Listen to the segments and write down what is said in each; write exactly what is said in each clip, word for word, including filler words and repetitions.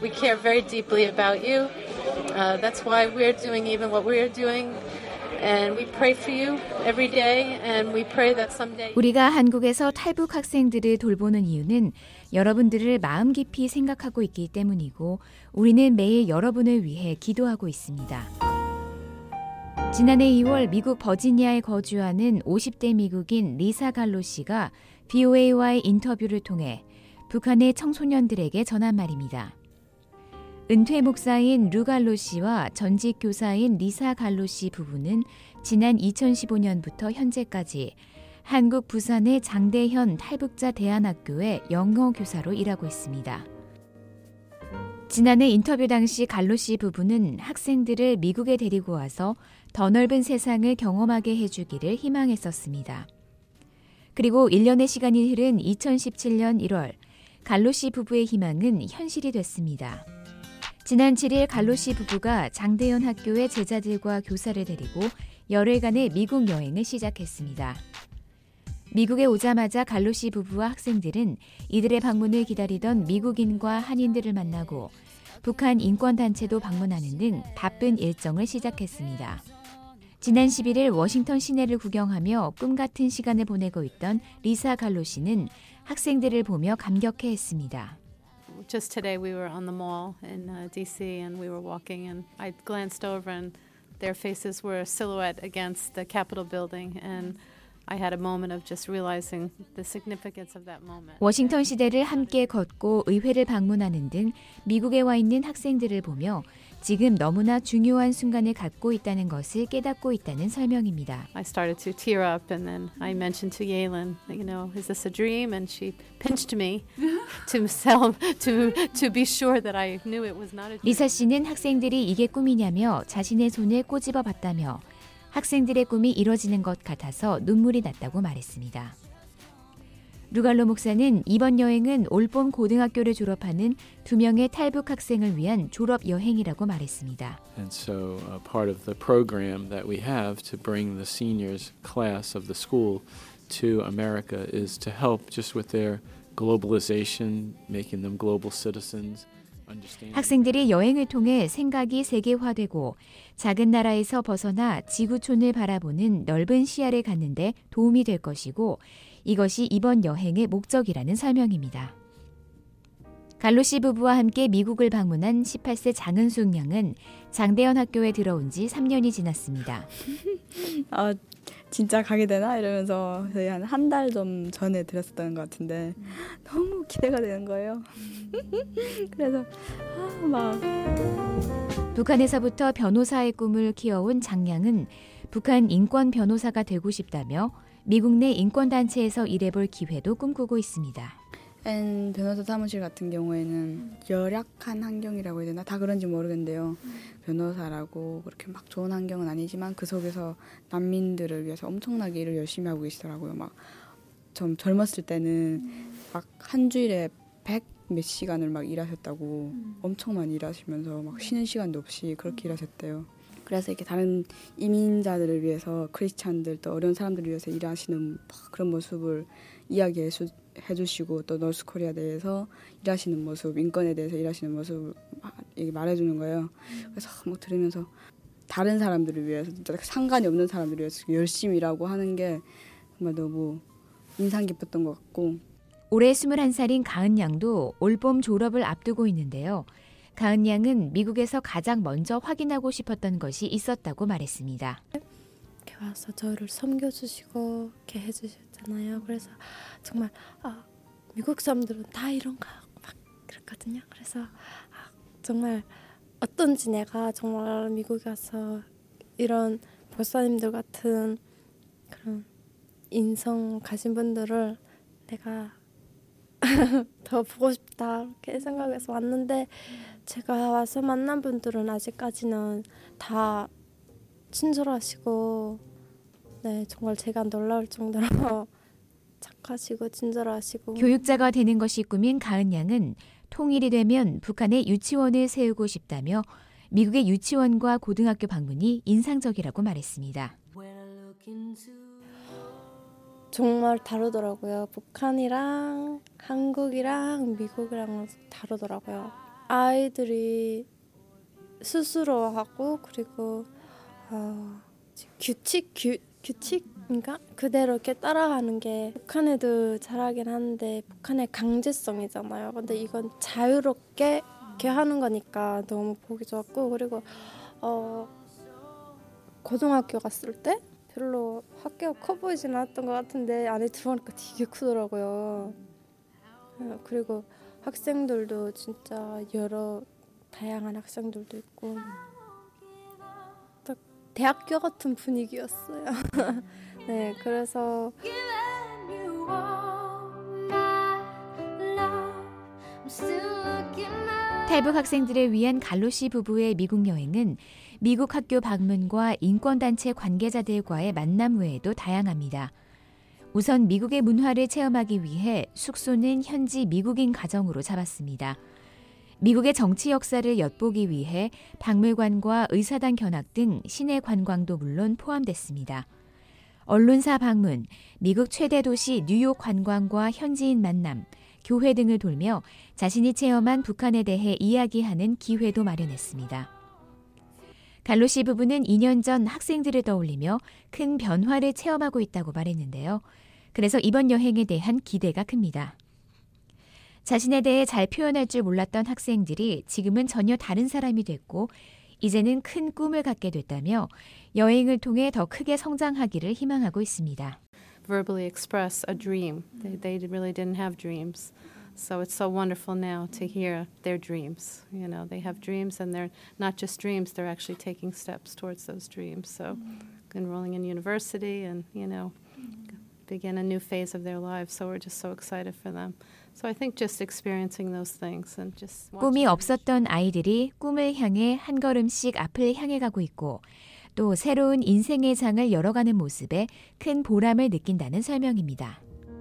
We care very deeply about you. Uh, that's why we're doing even what we're doing. And we pray for you every day, and we pray that someday. 우리가 한국에서 탈북 학생들을 돌보는 이유는 여러분들을 마음 깊이 생각하고 있기 때문이고 우리는 매일 여러분을 위해 기도하고 있습니다. 지난해 이월 미국 버지니아에 거주하는 오십 대 미국인 리사 갈로 씨가 브이오에이와의 인터뷰를 통해 북한의 청소년들에게 전한 말입니다. 은퇴 목사인 루 갈로 씨와 전직 교사인 리사 갈로 씨 부부는 지난 이천십오 년부터 현재까지 한국 부산의 장대현 탈북자 대안학교의 영어 교사로 일하고 있습니다. 지난해 인터뷰 당시 갈로 씨 부부는 학생들을 미국에 데리고 와서 더 넓은 세상을 경험하게 해주기를 희망했었습니다. 그리고 일 년의 시간이 흐른 이천십칠 년 일월 갈로 씨 부부의 희망은 현실이 됐습니다. 지난 칠 일 갈로 씨 부부가 장대현 학교의 제자들과 교사를 데리고 열흘간의 미국 여행을 시작했습니다. 미국에 오자마자 갈로 씨 부부와 학생들은 이들의 방문을 기다리던 미국인과 한인들을 만나고 북한 인권단체도 방문하는 등 바쁜 일정을 시작했습니다. 지난 십일 일 워싱턴 시내를 구경하며 꿈같은 시간을 보내고 있던 리사 갈로 씨는 학생들을 보며 감격해했습니다. Just today we were on the mall in uh, D C and we were walking and I glanced over and their faces were a silhouette against the Capitol building and I had a moment of just realizing the significance of that moment. 워싱턴 시대를 함께 걷고 의회를 방문하는 등 미국에 와 있는 학생들을 보며 지금 너무나 중요한 순간을 갖고 있다는 것을 깨닫고 있다는 설명입니다. I started to tear up and then I mentioned to Yaelin, you know, is this a dream? And she pinched me to sell, to to be sure that I knew it was not a dream. 리사 씨는 학생들이 이게 꿈이냐며 자신의 손을 꼬집어 봤다며 학생들의 꿈이 이뤄지는 것 같아서 눈물이 났다고 말했습니다. 루갈로 목사는 이번 여행은 올봄 고등학교를 졸업하는 두 명의 탈북 학생을 위한 졸업 여행이라고 말했습니다. And so uh, part of the program that we have to bring the seniors class of the school to America is to help just with their globalization, making them global citizens. 학생들이 여행을 통해 생각이 세계화되고 작은 나라에서 벗어나 지구촌을 바라보는 넓은 시야를 갖는데 도움이 될 것이고 이것이 이번 여행의 목적이라는 설명입니다. 갈로 씨 부부와 함께 미국을 방문한 십팔 세 장은숙 양은 장대현 학교에 들어온 지 삼 년이 지났습니다. 아, 진짜 가게 되나? 이러면서 저희 한 한 달 좀 전에 들었었던 것 같은데 음. 너무 기대가 되는 거예요. 그래서 아, 막 북한에서부터 변호사의 꿈을 키워온 장양은 북한 인권 변호사가 되고 싶다며 미국 내 인권단체에서 일해볼 기회도 꿈꾸고 있습니다. 앤 변호사 사무실 같은 경우에는 열악한 환경이라고 해야 되나? 다 그런지 모르겠는데요. 음. 변호사라고 그렇게 막 좋은 환경은 아니지만 그 속에서 난민들을 위해서 엄청나게 일을 열심히 하고 계시더라고요. 막 좀 젊었을 때는 음. 막 한 주일에 백 몇 시간을 막 일하셨다고 음. 엄청 많이 일하시면서 막 쉬는 시간도 없이 그렇게 음. 일하셨대요. 그래서 이렇게 다른 이민자들을 위해서 크리스찬들 또 어려운 사람들을 위해서 일하시는 그런 모습을 이야기해 주시고 또 노스코리아에 대해서 일하시는 모습, 인권에 대해서 일하시는 모습을 말해주는 거예요. 그래서 막 들으면서 다른 사람들을 위해서 진짜 상관이 없는 사람들을 위해서 열심히 일하고 하는 게 정말 너무 인상 깊었던 것 같고 올해 스물한 살인 가은 양도 올봄 졸업을 앞두고 있는데요. 가은 양은 미국에서 가장 먼저 확인하고 싶었던 것이 있었다고 말했습니다. 이렇게 와서 저를 섬겨주시고 이렇게 해주셨잖아요. 그래서 정말 아, 미국 사람들은 다 이런가 막 그랬거든요. 그래서 아, 정말 어떤지 내가 정말 미국에 와서 이런 목사님들 같은 그런 인성 가진 분들을 내가 더 보고 싶다 이렇게 생각해서 왔는데 제가 와서 만난 분들은 아직까지는 다 친절하시고 네 정말 제가 놀라울 정도로 착하시고 친절하시고 교육자가 되는 것이 꿈인 가은 양은 통일이 되면 북한에 유치원을 세우고 싶다며 미국의 유치원과 고등학교 방문이 인상적이라고 말했습니다. 정말 다르더라고요. 북한이랑 한국이랑 미국이랑 다르더라고요. 아이들이 스스로 하고 그리고 어, 규칙 규, 규칙인가 그대로 이렇게 따라가는 게 북한 애들 잘하긴 하는데 북한의 강제성이잖아요. 근데 이건 자유롭게 이렇게 하는 거니까 너무 보기 좋았고 그리고 어, 고등학교 갔을 때 별로 학교가 커 보이진 않았던 것 같은데 안에 들어가니까 되게 크더라고요. 그리고 학생들도 진짜 여러 다양한 학생들도 있고 딱 대학교 같은 분위기였어요. 네, 그래서 탈북 학생들을 위한 갈로시 부부의 미국 여행은 미국 학교 방문과 인권단체 관계자들과의 만남 외에도 다양합니다. 우선 미국의 문화를 체험하기 위해 숙소는 현지 미국인 가정으로 잡았습니다. 미국의 정치 역사를 엿보기 위해 박물관과 의사당 견학 등 시내 관광도 물론 포함됐습니다. 언론사 방문, 미국 최대 도시 뉴욕 관광과 현지인 만남, 교회 등을 돌며 자신이 체험한 북한에 대해 이야기하는 기회도 마련했습니다. 갈로시 부부는 이 년 전 학생들을 떠올리며 큰 변화를 체험하고 있다고 말했는데요. 그래서 이번 여행에 대한 기대가 큽니다. 자신에 대해 잘 표현할 줄 몰랐던 학생들이 지금은 전혀 다른 사람이 됐고 이제는 큰 꿈을 갖게 됐다며 여행을 통해 더 크게 성장하기를 희망하고 있습니다. Verbally express a dream. They, they really didn't have dreams. So it's so wonderful now to hear their dreams. You know, they have dreams and they're not just dreams, they're actually taking steps towards those dreams. So enrolling in university and, you know, begin a new phase of their lives. So we're just so excited for them. So I think just experiencing those things and just 꿈이 없었던 아이들이 꿈을 향해 한 걸음씩 앞을 향해 가고 있고 또 새로운 인생의 장을 열어가는 모습에 큰 보람을 느낀다는 설명입니다.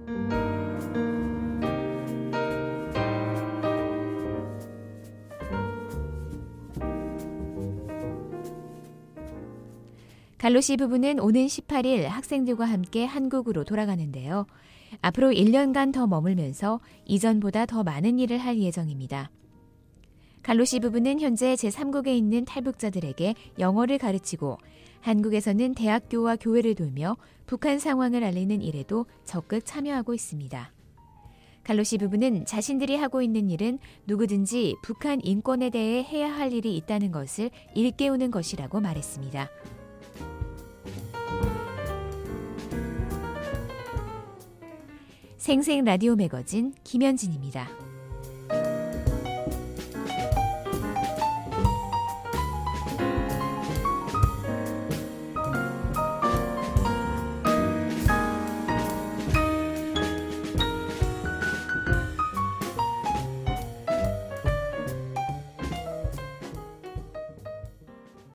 갈로시 부부는 오는 십팔 일 학생들과 함께 한국으로 돌아가는데요. 앞으로 일 년간 더 머물면서 이전보다 더 많은 일을 할 예정입니다. 갈로시 부부는 현재 제삼국에 있는 탈북자들에게 영어를 가르치고 한국에서는 대학교와 교회를 돌며 북한 상황을 알리는 일에도 적극 참여하고 있습니다. 갈로시 부부는 자신들이 하고 있는 일은 누구든지 북한 인권에 대해 해야 할 일이 있다는 것을 일깨우는 것이라고 말했습니다. 생생 라디오 매거진 김현진입니다.